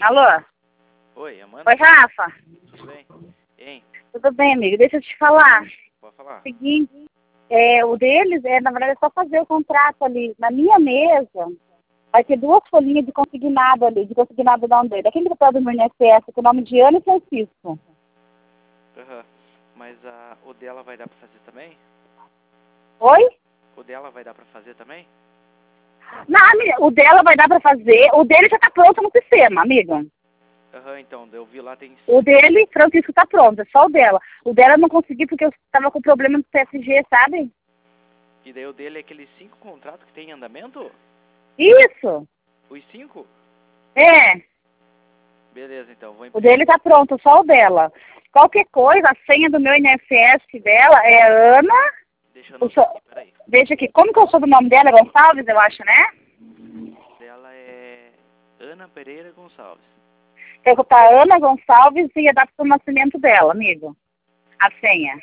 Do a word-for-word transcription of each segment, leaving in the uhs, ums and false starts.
Alô? Oi, Amanda? Oi, Rafa. Tudo bem? Hein? Tudo bem, amigo? Deixa eu te falar. Pode falar. Seguinte, é, o deles, é, na verdade, é só fazer o contrato ali. Na minha mesa, vai ter duas folhinhas de consignado ali, de consignado da onde? Daquele que tá do meu I N S S, com o nome de Ana e Francisco. Aham. Mas a, o dela vai dar pra fazer também? Oi? O dela vai dar pra fazer também? Não, amiga, o dela vai dar pra fazer, o dele já tá pronto no sistema, amiga. Aham, então, eu vi lá tem... O dele, Francisco, tá pronto, é só o dela. O dela eu não consegui porque eu tava com problema no P S G, sabe? E daí o dele é aqueles cinco contratos que tem em andamento? Isso! Os cinco? É, Beleza, então, vou o imprimir. dele tá pronto, só o dela. Qualquer coisa, a senha do meu I N S S dela é Ana. Deixa eu O anotar so- aqui, peraí. Deixa aqui, como que é o sobrenome dela? É Gonçalves, eu acho, né? Dela é Ana Pereira Gonçalves. Tem que botar Ana Gonçalves e a data do nascimento dela, amigo. A senha.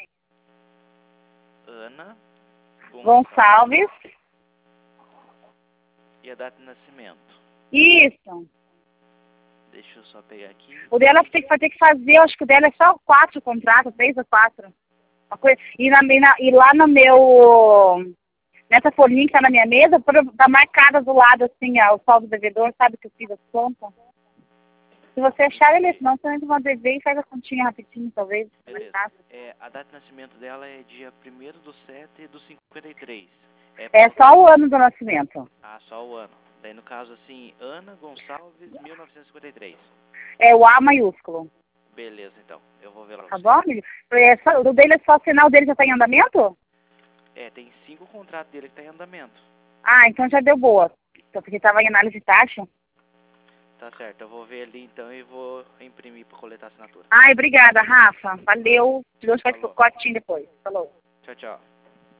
Ana Gonçalves. Gonçalves. E a data de nascimento. Isso. Deixa eu só pegar aqui. O dela tem que, vai ter que fazer, eu acho que o dela é só quatro contratos, três ou quatro. Uma coisa, e, na, e, na, e lá no meu, nessa folhinha que tá na minha mesa, tá marcada do lado assim, ó, o saldo do devedor, sabe que eu fiz as contas? Se você achar ele, senão você entra no D V e faz a continha rapidinho, talvez. Mais Beleza. fácil. É, a data de nascimento dela é dia primeiro do sete do cinquenta e três. É, É só o ano do nascimento. Ah, só o ano. Daí no caso assim, Ana Gonçalves, mil novecentos e cinquenta e três. É o A maiúsculo. Beleza, então. Eu vou ver lá. Tá bom, amigo? É só, o dele é só assinar, o dele já tá em andamento? É, tem cinco contratos dele que tá em andamento. Ah, então já deu boa. Então, porque tava em análise de taxa. Tá certo, eu vou ver ali então e vou imprimir pra coletar a assinatura. Ai, obrigada, Rafa. Valeu. Te dou um Falou. cotinho depois. Falou. Tchau, tchau.